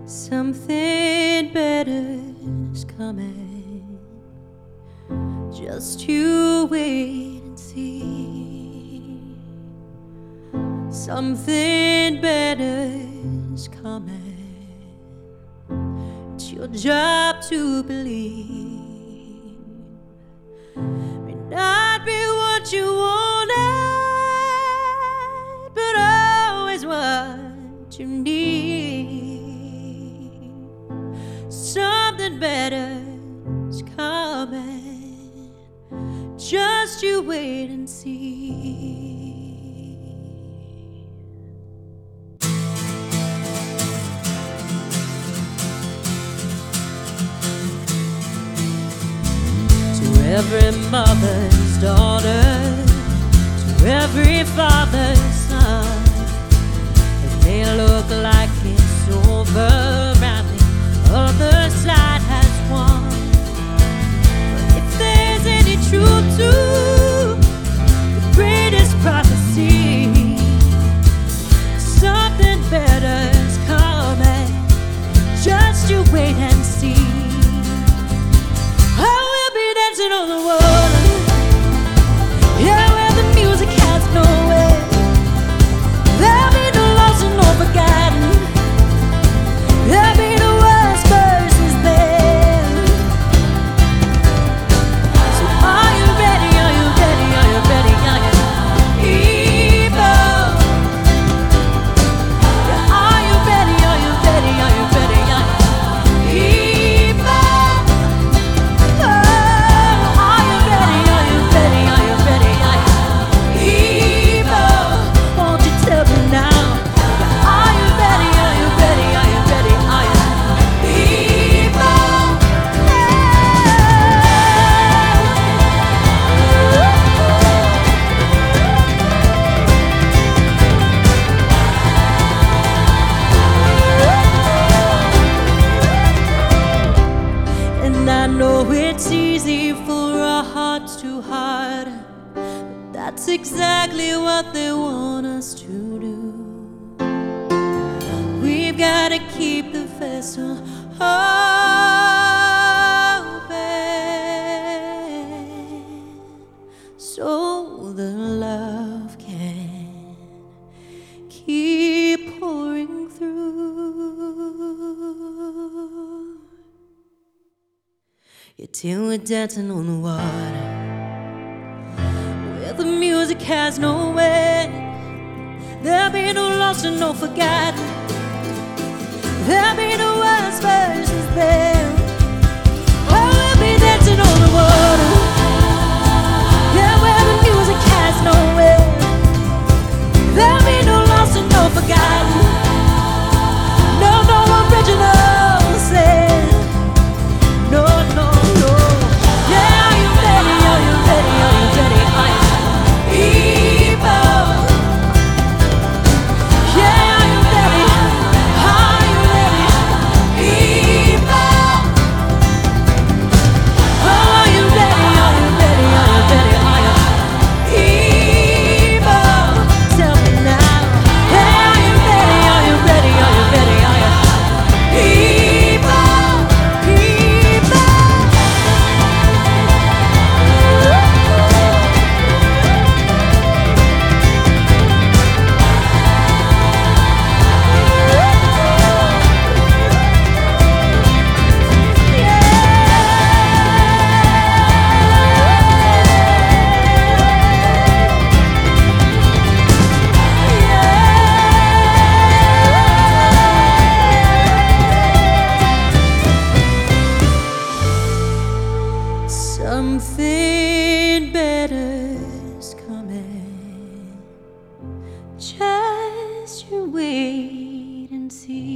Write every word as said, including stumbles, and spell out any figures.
Something better's coming. Just you wait and see. Something better's coming. It's your job to believe. May not be what you wanted, but always what you need. Something better's coming. Just you wait and see. To every mother's daughter, to every father's son, it may look like it's over and the other side has won. But if there's any truth to the greatest prophecy, something better's coming. Just you wait and see. I will be dancing on the water, yeah, where the music has no end. There'll be no lost and no forgotten. There'll be no worst verses there. So are you ready? Are you ready? Are you ready? Are you evil? Yeah, are you ready? Are you ready? Are you ready? Are you evil? Oh, are you ready? Are you ready? Are you ready? Are you evil? Won't you tell me now? Yeah, are you ready? Are you ready? Are you ready? Are you evil? And I know it's easy for our hearts to hide, but that's exactly what they want us to do. We've got to keep the vessel open so the love can keep pouring through. Yeah, till we're dancing on the water, where the music has no end. There'll be no lost and no forgotten. There'll be no worst verses there. Oh, we'll be dancing on the water, yeah, where the music has no end. There'll be no lost and no forgotten. No, no original sin. No, no, no. Yeah, are you ready? Are you ready? Are you ready? Are you evil? Yeah, are you ready? Are you ready? Evil. Oh, are you ready? Are you ready? Are you ready? Are you evil? Tell me now. Yeah, are you ready? Are you ready? Are you ready? Are you evil? Something better's coming. Just you wait and see.